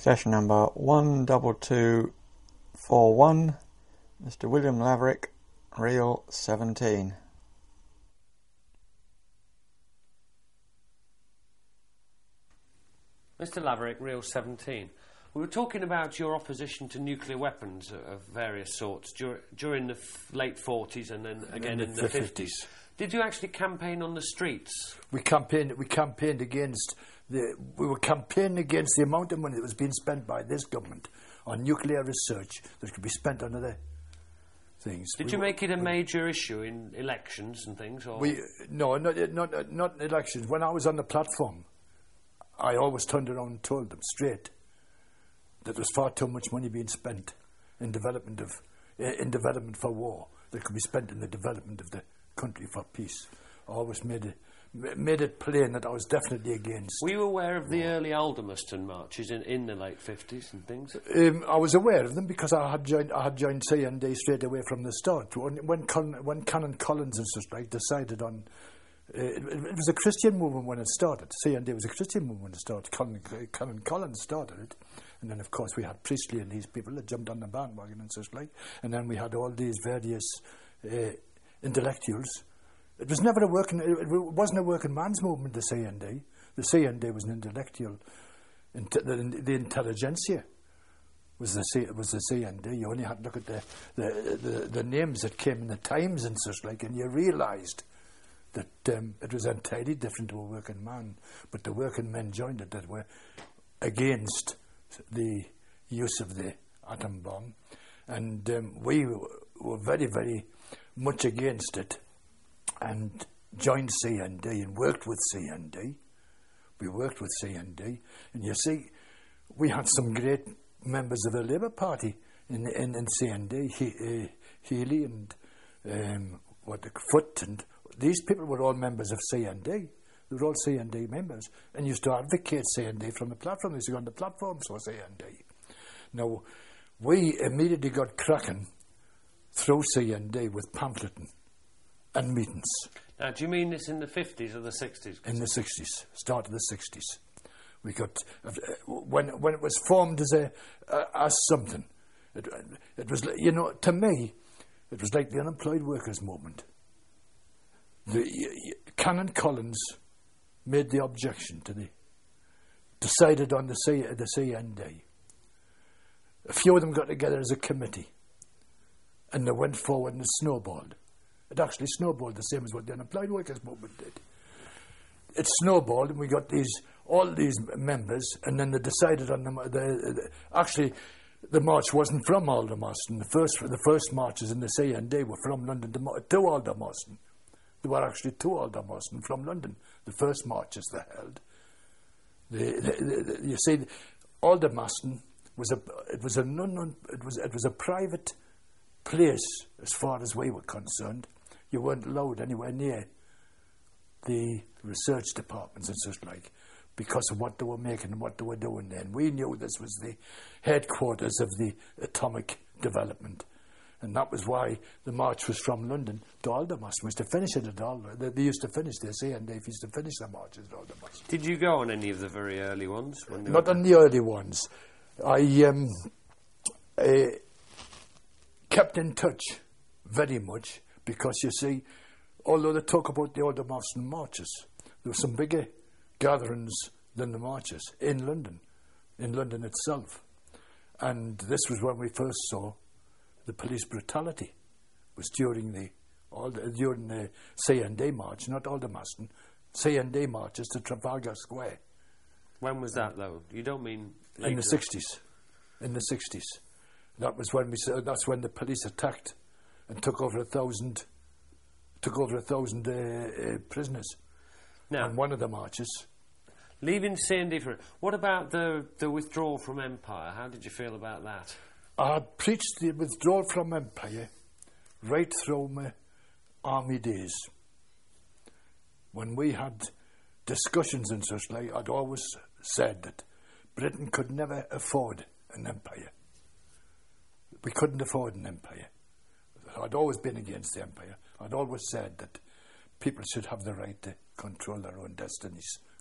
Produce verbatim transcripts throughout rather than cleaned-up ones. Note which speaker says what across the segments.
Speaker 1: Accession number one two two four one, Mister William Laverick, reel seventeen.
Speaker 2: Mister Laverick, reel seventeen. We were talking about your opposition to nuclear weapons of various sorts dur during the f late forties and then again in, in the, the fifties. Did you actually campaign on the streets?
Speaker 3: We campaigned. We campaigned against the. We were campaigning against the amount of money that was being spent by this government on nuclear research that could be spent on other things.
Speaker 2: Did
Speaker 3: we
Speaker 2: you
Speaker 3: were,
Speaker 2: make it a major issue in elections and things? Or?
Speaker 3: We no, not not not in elections. When I was on the platform, I always turned around and told them straight that there was far too much money being spent in development of in development for war that could be spent in the development of the country for peace. I always made it made it plain that I was definitely against.
Speaker 2: Were you aware of the war. early Aldermaston marches in, in the late fifties and things?
Speaker 3: Um, I was aware of them because I had joined I had joined C N D straight away from the start. When when, Con when Canon Collins and such like decided on. Uh, it, it was a Christian movement when it started. C N D was a Christian movement when it started. Canon, Canon Collins started it. And then, of course, we had Priestley and these people that jumped on the bandwagon and such like. And then we had all these various uh, intellectuals. It was never a working, it wasn't a working man's movement, the C N D. The C N D was an intellectual, inte the, the intelligentsia was the, C, was the C N D. You only had to look at the, the, the, the names that came in the Times and such like, and you realised that um, it was entirely different to a working man. But the working men joined it that were against the use of the atom bomb, and um, we were very, very much against it, and joined C N D and worked with C N D. We worked with C N D, and you see, we had some great members of the Labour Party in in, in C N D, he, uh, Healy and um, what the Foote, and these people were all members of C N D. They were all C N D members and used to advocate C N D from the platform. They used to go on the platforms for C N D. Now, we immediately got cracking through C N D with pamphleting and meetings.
Speaker 2: Now, do you mean this in the fifties or the sixties?
Speaker 3: In the sixties, start of the sixties. We got, uh, when, when it was formed as, a, uh, as something, it, it was, you know, to me, it was like the unemployed workers movement. The, uh, Canon Collins made the objection to the, decided on the, C, the C N D. A few of them got together as a committee and they went forward and it snowballed. It actually snowballed the same as what the unemployed workers movement did. It snowballed and we got these, all these members, and then they decided on them. The, the, actually, the march wasn't from Aldermaston. The first, the first marches in the C N D were from London to, to Aldermaston. There were actually two Aldermaston from London. The first marches they held. The, the, the, the, you see, Aldermaston was a it was a non it was it was a private place as far as we were concerned. You weren't allowed anywhere near the research departments and such like, because of what they were making and what they were doing then. We knew this was the headquarters of the atomic development. And that was why the march was from London to Aldermaston, was to finish it at Aldermaston. They, they used to finish this, and they used to finish the marches at Aldermaston.
Speaker 2: Did you go on any of the very early ones? When
Speaker 3: Not on the early ones. I um, uh, kept in touch very much because, you see, although they talk about the Aldermaston marches, there were some bigger gatherings than the marches in London, in London itself. And this was when we first saw the police brutality. Was during the, all the during the C N D march, not Aldermaston, C N D marches to Trafalgar Square.
Speaker 2: When was that, though? You don't mean later?
Speaker 3: In the sixties. In the sixties. That was when we. That's when the police attacked and took over a thousand, took over a thousand uh, uh, prisoners.
Speaker 2: Now,
Speaker 3: on one of the marches.
Speaker 2: Leaving C N D for what about the the withdrawal from Empire? How did you feel about that?
Speaker 3: I had preached the withdrawal from Empire right through my army days. When we had discussions and such like, I'd always said that Britain could never afford an empire. We couldn't afford an empire. I'd always been against the empire. I'd always said that people should have the right to control their own destinies,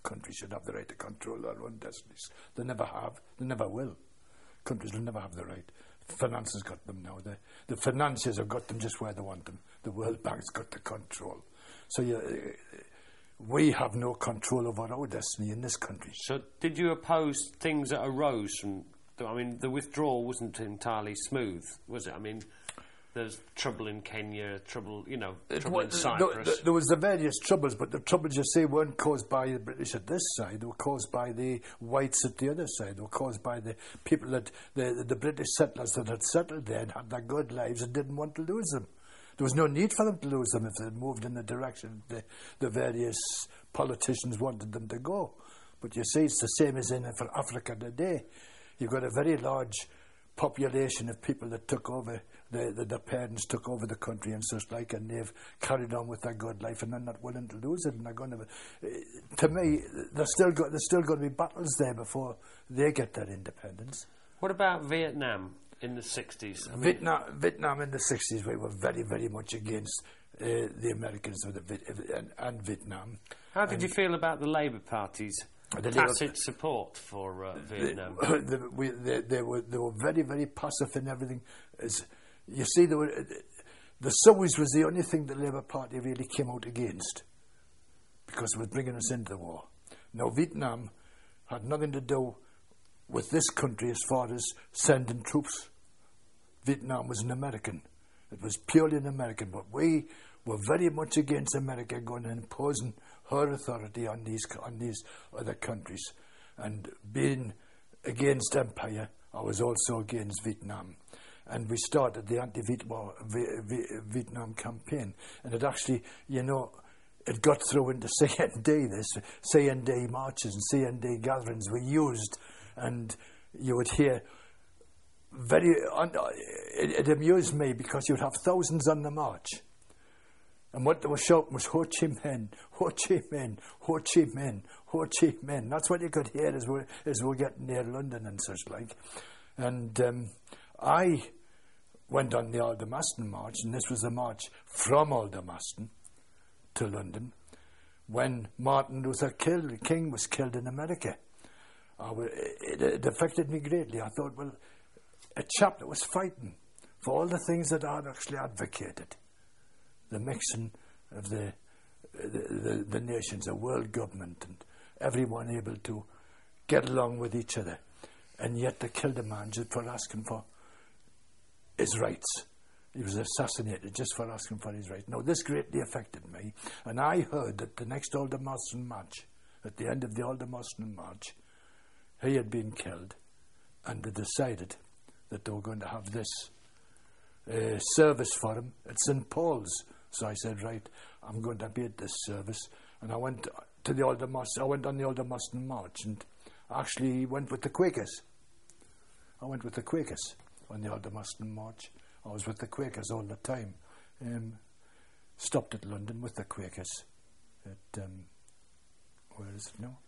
Speaker 3: countries should have the right to control their own destinies. They never have. They never will. Countries will never have the right. Finance has got them now. The, the financiers have got them just where they want them. The World Bank's got the control. So you, uh, we have no control over our destiny in this country.
Speaker 2: So did you oppose things that arose from... I mean, the withdrawal wasn't entirely smooth, was it? I mean, there's trouble in Kenya, trouble, you know, trouble
Speaker 3: it,
Speaker 2: in Cyprus.
Speaker 3: The, the, there was the various troubles, but the troubles, you say, weren't caused by the British at this side. They were caused by the whites at the other side. They were caused by the people that... The, the, the British settlers that had settled there and had their good lives and didn't want to lose them. There was no need for them to lose them if they had moved in the direction the, the various politicians wanted them to go. But you see, it's the same as in Africa today. You've got a very large population of people that took over, the, the, the parents took over the country and such like, and they've carried on with their good life and they're not willing to lose it. And they're going to, uh, to me, there's still, got, there's still going to be battles there before they get their independence.
Speaker 2: What about Vietnam in the sixties? I mean,
Speaker 3: Vietnam, Vietnam in the sixties, we were very, very much against uh, the Americans with the, and, and Vietnam.
Speaker 2: How did
Speaker 3: and
Speaker 2: you feel about the Labour Party's
Speaker 3: the
Speaker 2: tacit
Speaker 3: Labour,
Speaker 2: support for uh, Vietnam?
Speaker 3: The, the, we, they, they, were, they were very, very passive in everything. As you see, they were, the Saudis was the only thing the Labour Party really came out against because it was bringing us into the war. Now, Vietnam had nothing to do with this country as far as sending troops. Vietnam was an American. It was purely an American, but we were very much against America going and imposing her authority on these on these other countries. And being against empire, I was also against Vietnam. And we started the anti-Vietnam campaign. And it actually, you know, it got through into C N D, this C N D marches and C N D gatherings were used. And you would hear very... Uh, it, it amused me because you'd have thousands on the march. And what they were shouting was, Ho Chi Minh, Ho Chi Minh, Ho Chi Minh, Ho Chi Minh. That's what you could hear as we're, as we're getting near London and such like. And um, I went on the Aldermaston March, and this was the march from Aldermaston to London, when Martin Luther King was killed in America. I w- it, it affected me greatly. I thought, well, a chap that was fighting for all the things that I'd actually advocated, the mixing of the, the, the, the nations, the world government, and everyone able to get along with each other, and yet they killed a man just for asking for his rights. He was assassinated just for asking for his rights. Now, this greatly affected me, and I heard that the next Aldermaston March, at the end of the Aldermaston March, he had been killed, and they decided that they were going to have this uh, service for him at Saint Paul's. So I said, right, I'm going to be at this service. And I went to the Aldermaston, I went on the Aldermaston March, and actually went with the Quakers. I went with the Quakers on the Aldermaston March. I was with the Quakers all the time. Um, stopped at London with the Quakers. At, um, where is it now?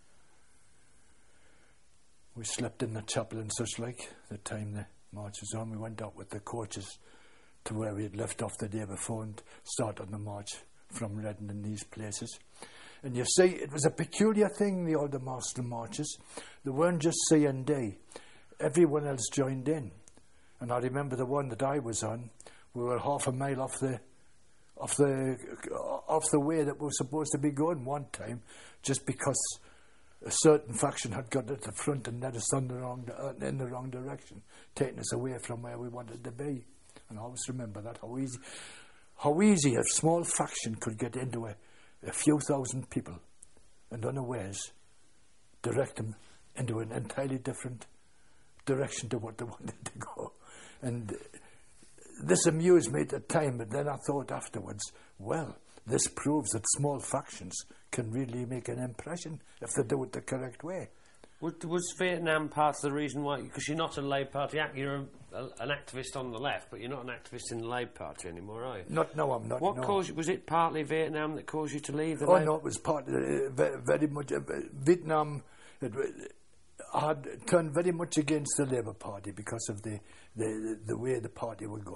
Speaker 3: We slept in the chapel and such like, the time the march was on. We went out with the coaches to where we had left off the day before and started the march from Reading and these places. And you see, it was a peculiar thing, the Aldermaston marches. They weren't just C N D. Everyone else joined in. And I remember the one that I was on, we were half a mile off the off the off the way that we were supposed to be going one time, just because a certain faction had got at the front and led us on the wrong, uh, in the wrong direction, taking us away from where we wanted to be. And I always remember that, how easy, how easy a small faction could get into a, a few thousand people and unawares direct them into an entirely different direction to what they wanted to go. And this amused me at the time, but then I thought afterwards, well, this proves that small factions can really make an impression if they do it the correct way.
Speaker 2: Was Vietnam part of the reason why? Because you're not a Labour Party, you're a, a, an activist on the left, but you're not an activist in the Labour Party anymore, are you?
Speaker 3: Not, no, I'm not.
Speaker 2: What
Speaker 3: no.
Speaker 2: caused? Was it partly Vietnam that caused you to leave the
Speaker 3: Oh
Speaker 2: Labour?
Speaker 3: no, it was part uh, very, very much uh, Vietnam. It, I had turned very much against the Labour Party because of the, the, the way the party were going.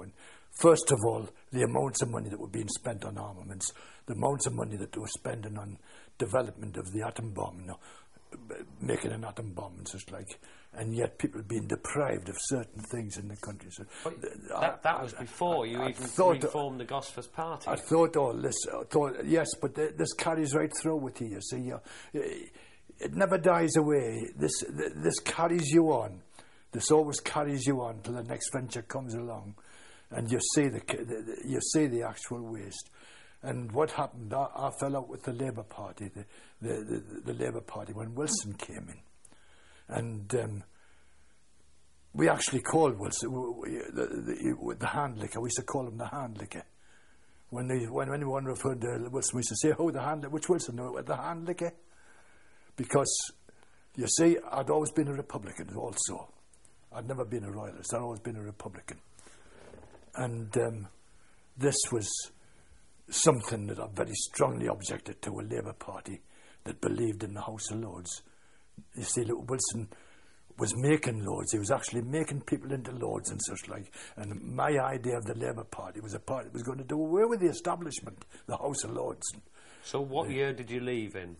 Speaker 3: First of all, the amounts of money that were being spent on armaments, the amounts of money that they were spending on development of the atom bomb, you know, making an atom bomb and such like, and yet people being deprived of certain things in the country. So
Speaker 2: that, that was before you I, even reformed the Gosforth Party.
Speaker 3: I thought all this, I thought, yes, but th- this carries right through with you, you see. You, it never dies away. This this carries you on. This always carries you on till the next venture comes along, and you see the, the you see the actual waste. And what happened? I, I fell out with the Labour Party, the the, the, the Labour Party, when Wilson came in, and um, we actually called Wilson we, the, the, the hand licker. We used to call him the hand licker. When they, when anyone referred to Wilson, we used to say, "Oh, the hand, which Wilson? No, the hand licker." Because, you see, I'd always been a Republican also. I'd never been a Royalist. I'd always been a Republican. And um, this was something that I very strongly objected to, a Labour Party that believed in the House of Lords. You see, Wilson was making lords. He was actually making people into lords and such like. And my idea of the Labour Party was a party that was going to do away with the establishment, the House of Lords.
Speaker 2: So what uh, year did you leave in?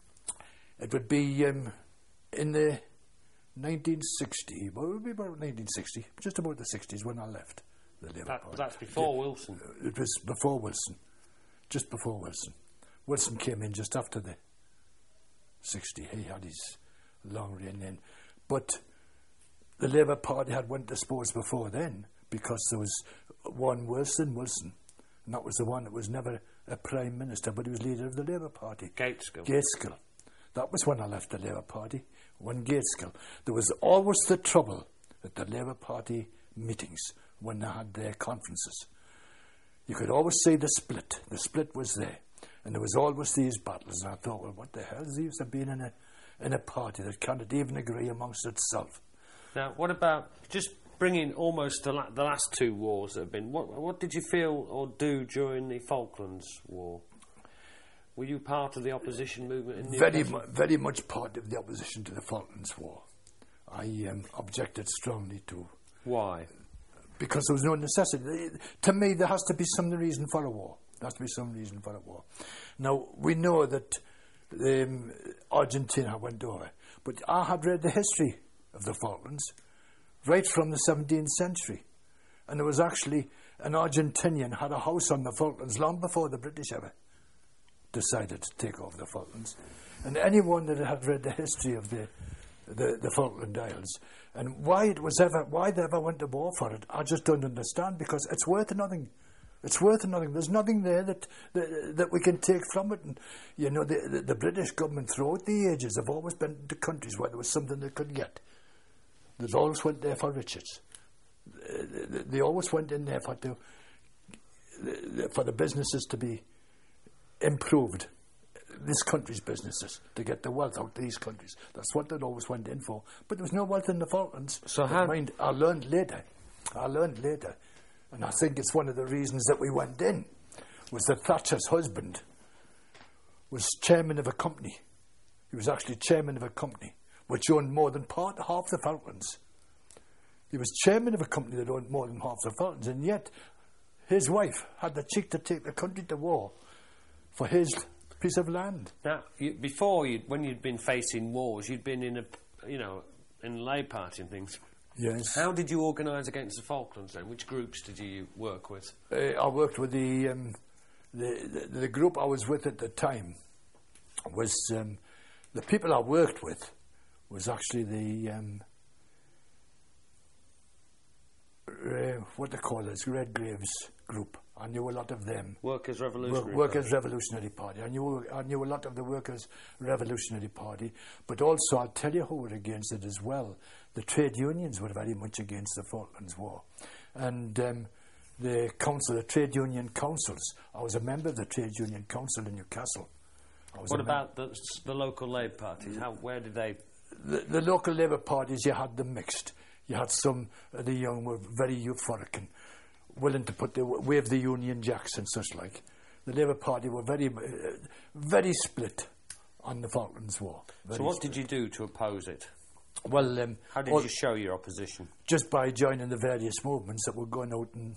Speaker 3: It would be um, in the nineteen sixty, well, it would be about nineteen sixty, just about the sixties when I left the Labour
Speaker 2: that,
Speaker 3: Party.
Speaker 2: That's before yeah, Wilson?
Speaker 3: It was before Wilson, just before Wilson. Wilson came in just after the sixty. He had his long reign in. But the Labour Party had went to sports before then, because there was one Wilson Wilson, and that was the one that was never a Prime Minister, but he was leader of the Labour Party.
Speaker 2: Gateskill.
Speaker 3: Gateskill. That was when I left the Labour Party, when Gateskill. There was always the trouble at the Labour Party meetings when they had their conferences. You could always see the split. The split was there. And there was always these battles. And I thought, well, what the hell is the use of being in a, in a party that can't even agree amongst itself?
Speaker 2: Now, what about just bringing almost the, la- the last two wars that have been... What, what did you feel or do during the Falklands War? Were you part of the opposition movement in
Speaker 3: Newcastle? Very, mu- very much part of the opposition to the Falklands War. I um, objected strongly to.
Speaker 2: Why?
Speaker 3: Because there was no necessity. To me, there has to be some reason for a war. There has to be some reason for a war. Now, we know that um, Argentina went over, but I had read the history of the Falklands right from the seventeenth century. And there was actually an Argentinian had a house on the Falklands long before the British ever decided to take over the Falklands. And anyone that had read the history of the, the, the Falkland Isles, and why it was ever, why they ever went to war for it, I just don't understand, because it's worth nothing. It's worth nothing. There's nothing there that that, that we can take from it. And, you know, the, the, the British government throughout the ages have always been to countries where there was something they could get. They always went there for riches. They, they always went in there for, to, for the businesses to be improved, this country's businesses, to get the wealth out of these countries. That's what they always went in for. But there was no wealth in the Falklands.
Speaker 2: So how...
Speaker 3: Mind, I learned later. I learned later. And I think it's one of the reasons that we went in, was that Thatcher's husband was chairman of a company. He was actually chairman of a company which owned more than part, half the Falklands. He was chairman of a company that owned more than half the Falklands, and yet his wife had the cheek to take the country to war for his piece of land.
Speaker 2: Now, you, before, you'd, when you'd been facing wars, you'd been in a, you know, in the Labour Party and things.
Speaker 3: Yes.
Speaker 2: How did you organise against the Falklands then? Which groups did you work with?
Speaker 3: Uh, I worked with the, um, the, the the group I was with at the time. Was um, the people I worked with was actually the um, uh, what they call this Red Graves group. I knew a lot of them.
Speaker 2: Workers' Revolutionary
Speaker 3: Work, Workers'
Speaker 2: Party.
Speaker 3: Revolutionary Party. I knew I knew a lot of the Workers' Revolutionary Party, but also I'll tell you who were against it as well. The trade unions were very much against the Falklands War, and um, the council, the trade union councils. I was a member of the trade union council in Newcastle. I was
Speaker 2: what about the, the local Labour parties? How, where did they?
Speaker 3: The, the local Labour parties, you had them mixed. You had some of the young were very euphoric and willing to put the wave the Union Jacks and such like. The Labour Party were very, uh, very split on the Falklands War.
Speaker 2: So what split. did you do to oppose it?
Speaker 3: Well, um,
Speaker 2: how did you show your opposition?
Speaker 3: Just by joining the various movements that were going out and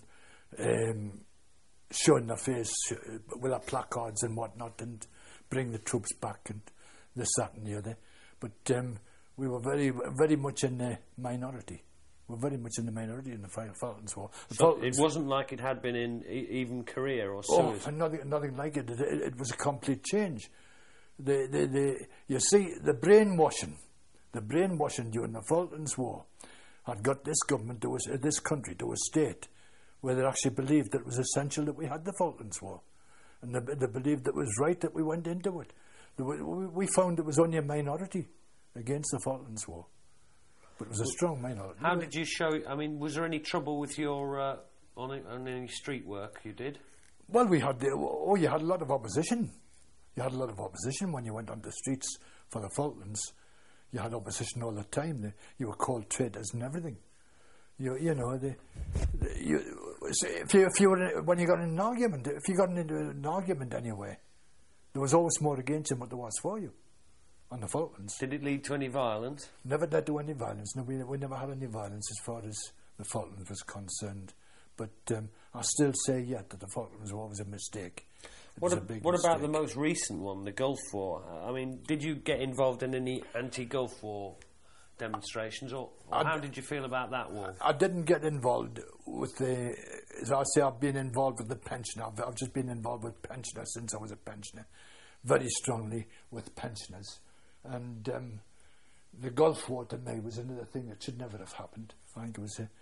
Speaker 3: um, showing their face uh, with their placards and whatnot, and bring the troops back and this, that, and the other. But um, we were very, very much in the minority. We were very much in the minority in the Falklands War. The
Speaker 2: so Falklands, it wasn't like it had been in e- even Korea or Suez.
Speaker 3: Oh, nothing, nothing like it. It, it. it was a complete change. The, the, the, you see, the brainwashing, the brainwashing during the Falklands War had got this government, to a, this country, to a state where they actually believed that it was essential that we had the Falklands War, and they, they believed that it was right that we went into it. We, we found it was only a minority against the Falklands War, but it was a strong minority.
Speaker 2: How did you show? I mean, was there any trouble with your uh, on, a, on any street work you did?
Speaker 3: Well, we had the, oh, you had a lot of opposition. You had a lot of opposition when you went on the streets for the Falklands. You had opposition all the time. The, you were called traitors and everything. You, you know, the, the, you, if you, if you were in, when you got in an argument, if you got into an argument anyway, there was always more against you than what there was for you on the Falklands.
Speaker 2: Did it lead to any violence?
Speaker 3: Never led to any violence. No, we, we never had any violence as far as the Falklands was concerned. But um, I still say yet that the Falklands War was a mistake. It
Speaker 2: what
Speaker 3: was
Speaker 2: a,
Speaker 3: a big
Speaker 2: what
Speaker 3: mistake.
Speaker 2: about the most recent one, the Gulf War? I mean, did you get involved in any anti-Gulf War demonstrations, or, or how did you feel about that war?
Speaker 3: I didn't get involved with the, as I say, I've been involved with the pensioner. I've, I've just been involved with pensioners since I was a pensioner, very strongly with pensioners. And um, the Gulf War to me was another thing that should never have happened. I think it was a,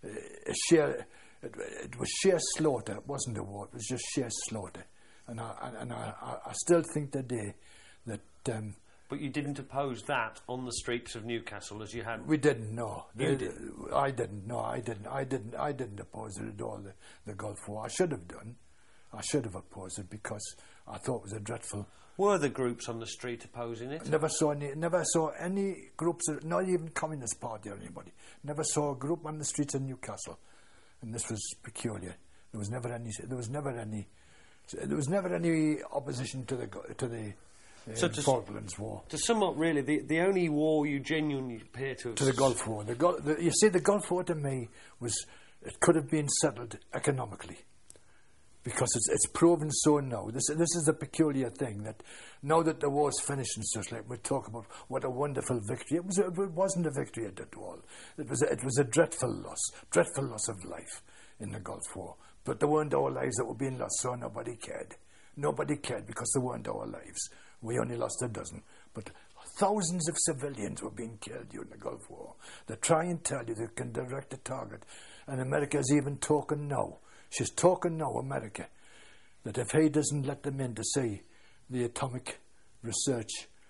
Speaker 3: a sheer, it, it was sheer slaughter. It wasn't a war, it was just sheer slaughter. And I, and I, I still think today that... Um,
Speaker 2: But you didn't oppose that on the streets of Newcastle as you had.
Speaker 3: We didn't. No,
Speaker 2: you
Speaker 3: the,
Speaker 2: did.
Speaker 3: I didn't. No, I didn't. I didn't. I didn't oppose it at all. The, the Gulf War. I should have done. I should have opposed it because I thought it was a dreadful.
Speaker 2: Were the groups on the street opposing it?
Speaker 3: Never saw any. Never saw any groups. Not even Communist Party or anybody. Never saw a group on the streets of Newcastle, and this was peculiar. There was never any. There was never any. There was never any opposition to the to the. Uh, so to Falklands War.
Speaker 2: To sum up, really, the, the only war you genuinely appear to have...
Speaker 3: To the Gulf War. The, Gul- the, you see, the Gulf War to me was... It could have been settled economically. Because it's it's proven so now. This this is the peculiar thing, that now that the war's finished and such, like we talk about what a wonderful victory. It, was a, it wasn't a victory at all. It was a, it was a dreadful loss. Dreadful loss of life in the Gulf War. But there weren't our lives that were being lost, so nobody cared. Nobody cared because they weren't our lives. We only lost a dozen. But thousands of civilians were being killed during the Gulf War. They try and tell you they can direct a target. And America's even talking now. She's talking now, America, that if he doesn't let them in to see the atomic research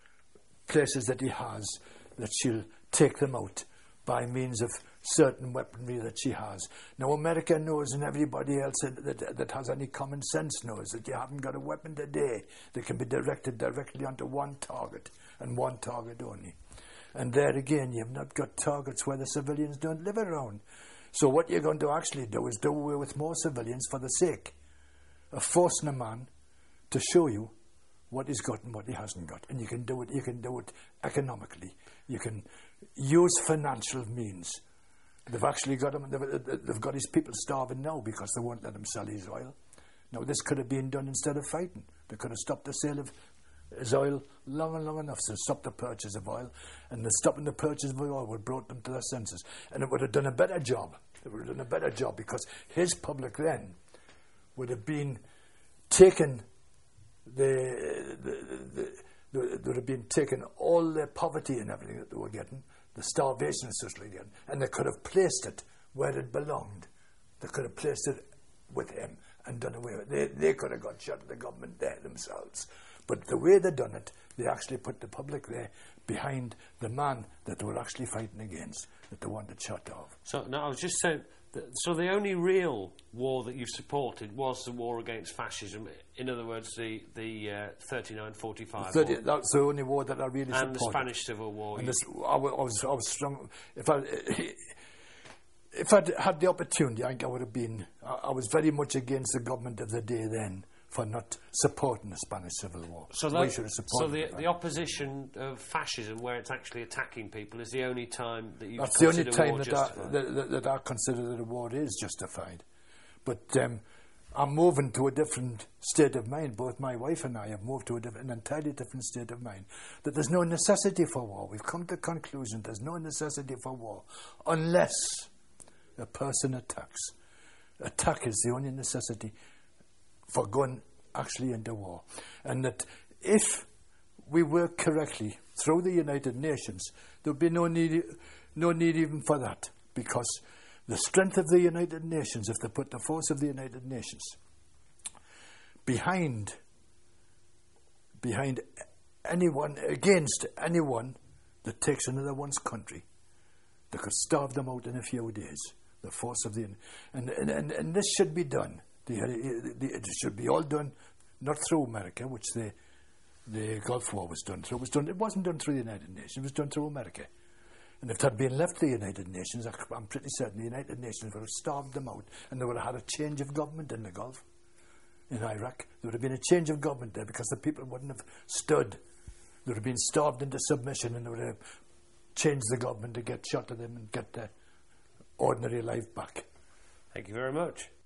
Speaker 3: places that he has, that she'll take them out by means of certain weaponry that she has. Now, America knows, and everybody else that, that, that has any common sense knows, that you haven't got a weapon today that can be directed directly onto one target, and one target only. And there again, you've not got targets where the civilians don't live around. So what you're going to actually do is do away with more civilians for the sake of forcing a man to show you what he's got and what he hasn't got. And you can do it, you can do it economically. You can use financial means. They've actually got him, they've, they've got his people starving now because they won't let him sell his oil. Now, this could have been done instead of fighting. They could have stopped the sale of his oil long and long enough to stop the purchase of oil. And the stopping the purchase of oil would have brought them to their senses. And it would have done a better job. It would have done a better job because his public then would have been taken the, the, the, the, the would have been taken all the poverty and everything that they were getting, the starvation and such like that, and they could have placed it where it belonged. They could have placed it with him and done away with it. They, they could have got shot at the government there themselves. But the way they done it, they actually put the public there behind the man that they were actually fighting against, that they wanted shot of.
Speaker 2: So, no, I was just saying, that, so the only real war that you've supported was the war against fascism. In other words, the, the uh, thirty-nine forty-five
Speaker 3: thirty,
Speaker 2: war.
Speaker 3: That's the only war that I really
Speaker 2: and
Speaker 3: supported.
Speaker 2: And the Spanish Civil War.
Speaker 3: And this, I, was, I, was, I was strong. If I... If I'd had the opportunity, I think I would have been... I, I was very much against the government of the day then for not supporting the Spanish Civil War.
Speaker 2: So,
Speaker 3: we should have supported
Speaker 2: so the,
Speaker 3: it,
Speaker 2: the opposition of fascism, where it's actually attacking people, is the only time that you
Speaker 3: That's the only
Speaker 2: consider
Speaker 3: time
Speaker 2: war
Speaker 3: that I,
Speaker 2: justified?
Speaker 3: that, that, that I consider that a war is justified. But um, I'm moving to a different state of mind. Both my wife and I have moved to a different, an entirely different state of mind. That there's no necessity for war. We've come to the conclusion there's no necessity for war unless a person attacks. Attack is the only necessity for going actually into war. And that if we work correctly through the United Nations, there would be no need, no need even for that, because the strength of the United Nations, if they put the force of the United Nations behind behind anyone, against anyone that takes another one's country, they could starve them out in a few days. The force of the and and, and, and this should be done. The, the, it should be all done, not through America, which the the Gulf War was done through. It was done. It wasn't done through the United Nations. It was done through America. And if that had been left to the United Nations, I'm pretty certain the United Nations would have starved them out, and they would have had a change of government in the Gulf, in Iraq. There would have been a change of government there because the people wouldn't have stood. They would have been starved into submission, and they would have changed the government to get shot to them and get their ordinary life back.
Speaker 2: Thank you very much.